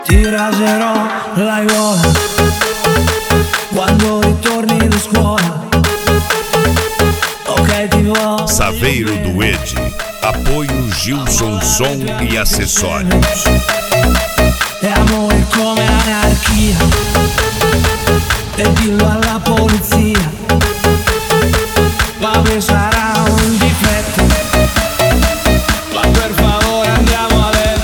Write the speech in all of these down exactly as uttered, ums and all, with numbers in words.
Ti raserò l'aiuola quando ritorni da scuola. Ok, ti vou. Saveiro do Ed, apoio Gilson Som e Acessórios. E amore come anarchia, e dillo alla polizia. Vabbè, sarà un difetto, ma per favore andiamo a letto.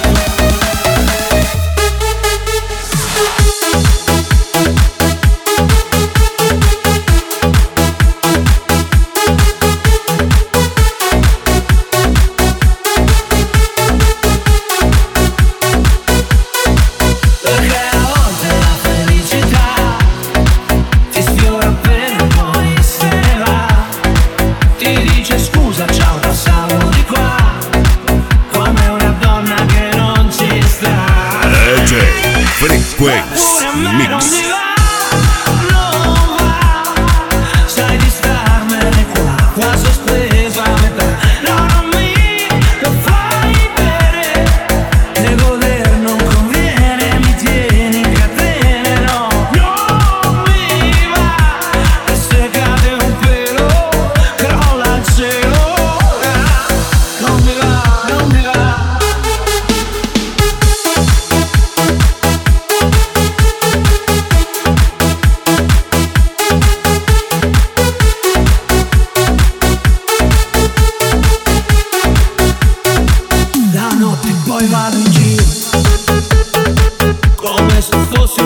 Frequenz Mix. Poi vado in giro come se fosse